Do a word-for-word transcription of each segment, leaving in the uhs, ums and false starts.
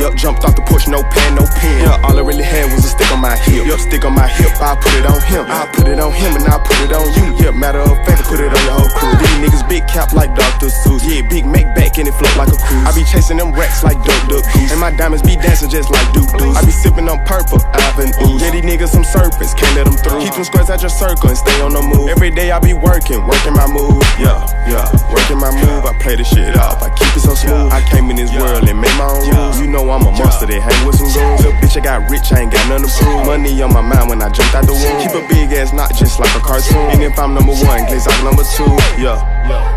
Yup, jumped off the porch, no pen, no pen. Yeah, all I really had was a stick on my hip. Yup, stick on my hip, I put it on him. I put it on him and I put it on you. Yeah, matter of fact, I put it on your whole crew. These niggas big cap like Doctor Seuss. Yeah, big make back and it float like a cruise. I be chasing them racks like Duck Duck Goose. And my diamonds be dancing just like Duke Deuce. I be sipping on purple, Ivan Ooze. Yeah, these niggas some serpents, can't let them through. Keep them squares at your circle and stay on the move. Every day I be working, working my move. Yeah, yeah, working my move. I play the shit off, I keep it so smooth. I came in this world and made my own rules. You know I'm a monster that hang with some goons. Little bitch, I got rich, I ain't got nothing to prove. Money on my mind when I jumped out the womb. Keep a big ass knot just like a cartoon. And if I'm number one, Glaze out number two. Yeah, yeah.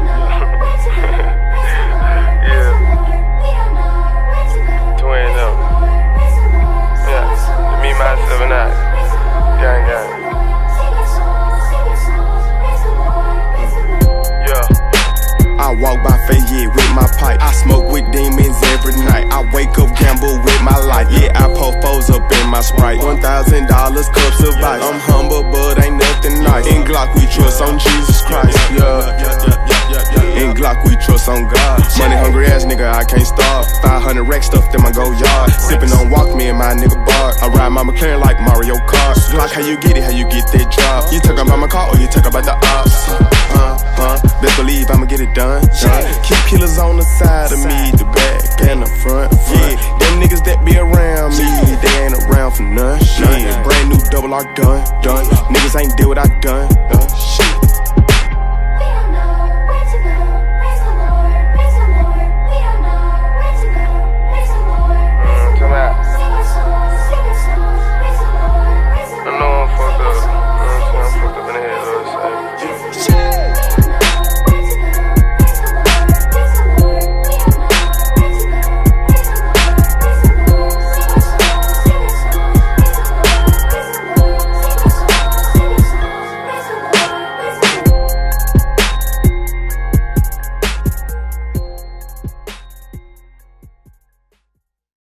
I walk by faith, yeah, with my pipe. I smoke with demons every night. I wake up, gamble with my life. Yeah, I pour foes up in my Sprite. One thousand dollars cups of ice. I'm humble, but ain't nothing nice. In Glock, we trust on Jesus Christ. Yeah. In Glock, we trust on God. Money hungry ass nigga, I can't starve. five hundred rack stuffed in my go yard. Sipping on walk, me and my nigga bar. I ride my McLaren like Mario Kart. Glock, how you get it, how you get that drop? You talk about my car or you talk about the ops? Uh, uh, best believe I'ma get it done. done. Keep killers on the side of me, the back and the front. Yeah, them niggas that be around me, they ain't around for none. Yeah, brand new double R gun, done. Niggas ain't did what I done. Uh,